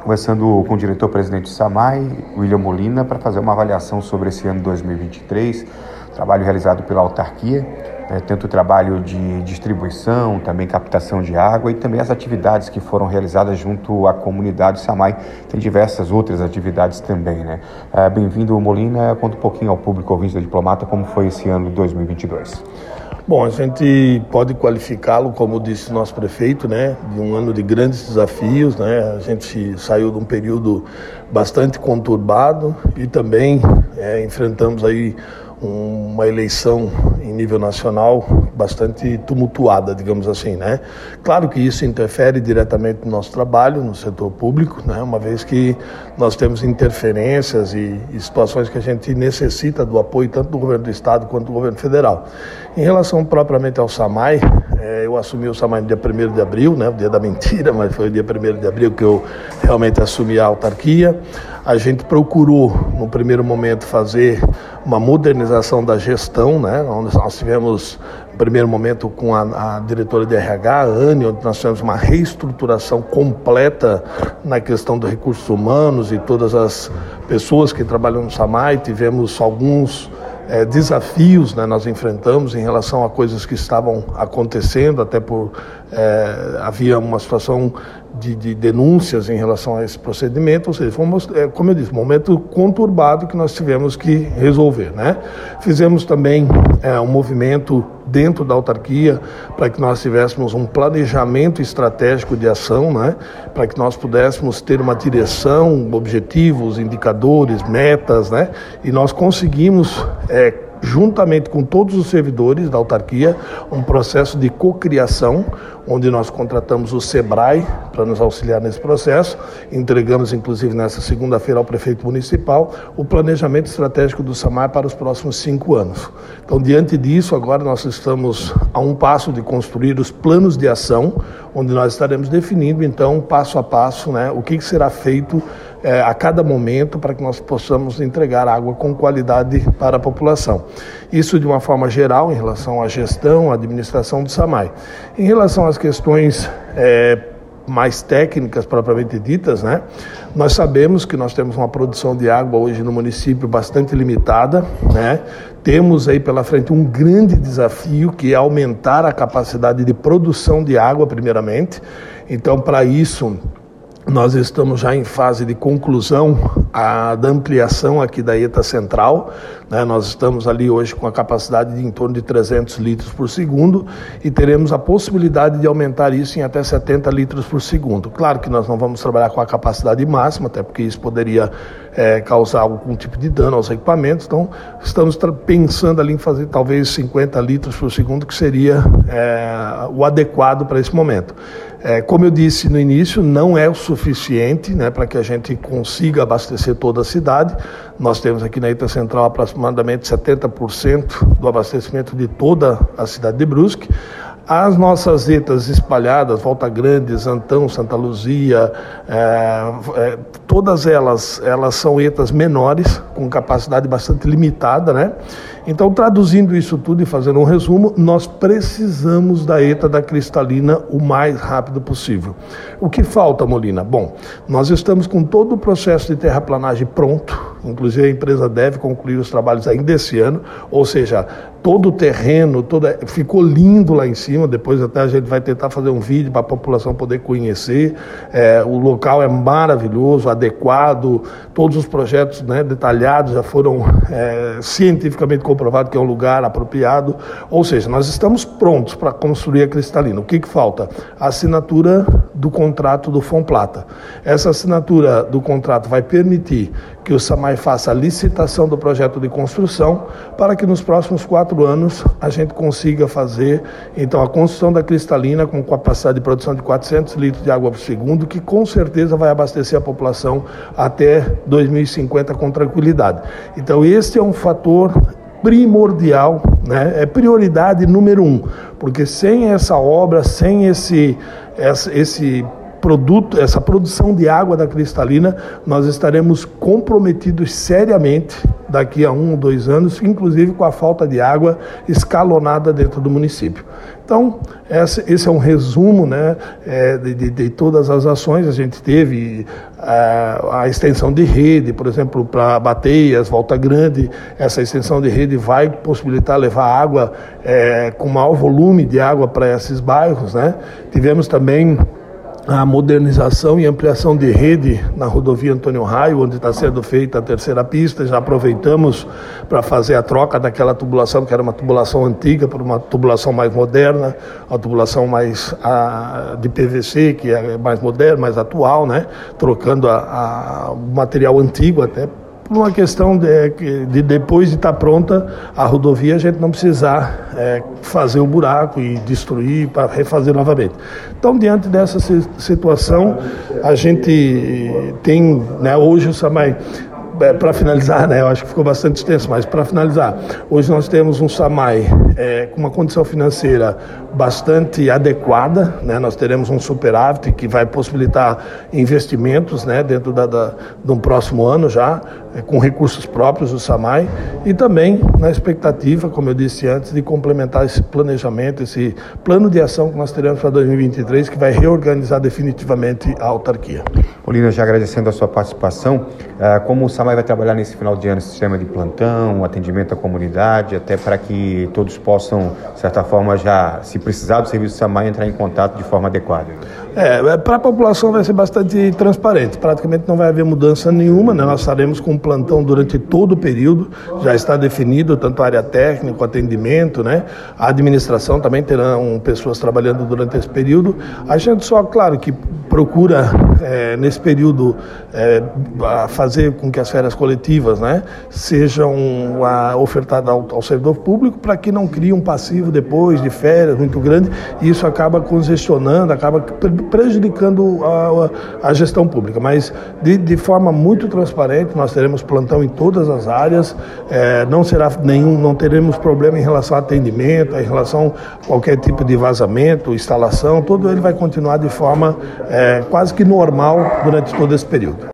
Conversando com o diretor-presidente do SAMAI, William Molina, para fazer uma avaliação sobre esse ano 2023, trabalho realizado pela autarquia, tanto o trabalho de distribuição, também captação de água e também as atividades que foram realizadas junto à comunidade. O SAMAI tem diversas outras atividades também, né? Bem-vindo, Molina. Conta um pouquinho ao público ouvinte da Diplomata como foi esse ano de 2022. Bom, a gente pode qualificá-lo, como disse o nosso prefeito, né, de um ano de grandes desafios, né? A gente saiu de um período bastante conturbado e também enfrentamos aí uma eleição em nível nacional bastante tumultuada, digamos assim, né? Claro que isso interfere diretamente no nosso trabalho, no setor público, né? Uma vez que nós temos interferências e situações que a gente necessita do apoio tanto do governo do estado quanto do governo federal. Em relação propriamente ao SAMAI, eu assumi o SAMAI no dia 1º de abril, né? O dia da mentira, mas foi o dia 1º de abril que eu realmente assumi a autarquia. A gente procurou, no primeiro momento, fazer uma modernização da gestão, né? Onde nós tivemos, no primeiro momento, com a diretora de RH, a Anne, onde nós tivemos uma reestruturação completa na questão dos recursos humanos e todas as pessoas que trabalham no SAMAI. Tivemos alguns desafios, né, nós enfrentamos em relação a coisas que estavam acontecendo, até por havia uma situação de denúncias em relação a esse procedimento, ou seja, foi, como eu disse, um momento conturbado que nós tivemos que resolver, né? Fizemos também um movimento dentro da autarquia para que nós tivéssemos um planejamento estratégico de ação, né? Para que nós pudéssemos ter uma direção, objetivos, indicadores, metas, né? E nós conseguimos juntamente com todos os servidores da autarquia, um processo de cocriação, onde nós contratamos o SEBRAE para nos auxiliar nesse processo. Entregamos, inclusive, nessa segunda-feira ao prefeito municipal o planejamento estratégico do SAMAI para os próximos 5 anos. Então, diante disso, agora nós estamos a um passo de construir os planos de ação, onde nós estaremos definindo, então, passo a passo, né, o que será feito a cada momento para que nós possamos entregar água com qualidade para a população. Isso de uma forma geral em relação à gestão, à administração do SAMAI. Em relação às questões mais técnicas propriamente ditas, né? Nós sabemos que nós temos uma produção de água hoje no município bastante limitada, né? Temos aí pela frente um grande desafio que é aumentar a capacidade de produção de água primeiramente. Então, para isso, nós estamos já em fase de conclusão da ampliação aqui da ETA Central, né? Nós estamos ali hoje com a capacidade de em torno de 300 litros por segundo e teremos a possibilidade de aumentar isso em até 70 litros por segundo. Claro que nós não vamos trabalhar com a capacidade máxima, até porque isso poderia causar algum tipo de dano aos equipamentos, então estamos pensando ali em fazer talvez 50 litros por segundo, que seria o adequado para esse momento. Como eu disse no início, não é o suficiente, né, para que a gente consiga abastecer toda a cidade. Nós temos aqui na ETA Central aproximadamente 70% do abastecimento de toda a cidade de Brusque. As nossas ETAs espalhadas, Volta Grande, Antão, Santa Luzia, todas elas são ETAs menores, com capacidade bastante limitada, né? Então, traduzindo isso tudo e fazendo um resumo, nós precisamos da ETA da Cristalina o mais rápido possível. O que falta, Molina? Bom, nós estamos com todo o processo de terraplanagem pronto, inclusive a empresa deve concluir os trabalhos ainda esse ano, ou seja, todo o terreno, ficou lindo lá em cima, depois até a gente vai tentar fazer um vídeo para a população poder conhecer, o local é maravilhoso, adequado, todos os projetos, né, detalhados já foram cientificamente comprovados que é um lugar apropriado, ou seja, nós estamos prontos para construir a Cristalina. O que falta? A assinatura do contrato do Fomplata. Essa assinatura do contrato vai permitir que o SAMAI faça a licitação do projeto de construção para que nos próximos 4 anos a gente consiga fazer então a construção da Cristalina com capacidade de produção de 400 litros de água por segundo, que com certeza vai abastecer a população até 2050 com tranquilidade. Então esse é um fator primordial, né? É prioridade número 1, porque sem essa obra, sem esse produto, essa produção de água da Cristalina, nós estaremos comprometidos seriamente daqui a 1 ou 2 anos, inclusive com a falta de água escalonada dentro do município. Então, esse é um resumo, né, de todas as ações. A gente teve a extensão de rede, por exemplo, para Bateias, Volta Grande. Essa extensão de rede vai possibilitar levar água com maior volume de água para esses bairros, né? Tivemos também a modernização e ampliação de rede na rodovia Antônio Raio, onde está sendo feita a terceira pista. Já aproveitamos para fazer a troca daquela tubulação, que era uma tubulação antiga, por uma tubulação mais moderna, uma tubulação mais de PVC, que é mais moderna, mais atual, né? Trocando o material antigo até, por uma questão de depois de estar pronta a rodovia, a gente não precisar fazer o buraco e destruir para refazer novamente. Então, diante dessa situação, a gente tem, né, hoje o SAMAI, para finalizar, né, eu acho que ficou bastante extenso, mas para finalizar, hoje nós temos um SAMAI com uma condição financeira bastante adequada, né? Nós teremos um superávit que vai possibilitar investimentos, né, dentro de um próximo ano já, com recursos próprios do SAMAI, e também na expectativa, como eu disse antes, de complementar esse planejamento, esse plano de ação que nós teremos para 2023, que vai reorganizar definitivamente a autarquia. Molina, já agradecendo a sua participação, como o SAMAI vai trabalhar nesse final de ano, sistema de plantão, atendimento à comunidade, até para que todos possam, de certa forma, já, se precisar do serviço do SAMAI, entrar em contato de forma adequada? Para a população vai ser bastante transparente, praticamente não vai haver mudança nenhuma, né? Nós estaremos com plantão durante todo o período, já está definido tanto a área técnica, o atendimento, né? A administração também terão pessoas trabalhando durante esse período. A gente só, claro, que procura nesse período fazer com que as férias coletivas, né, sejam ofertadas ao servidor público, para que não crie um passivo depois de férias muito grande, e isso acaba congestionando, acaba prejudicando a gestão pública. Mas de forma muito transparente, nós teremos plantão em todas as áreas, não teremos problema em relação ao atendimento, em relação a qualquer tipo de vazamento, instalação, todo ele vai continuar de forma quase que normal durante todo esse período.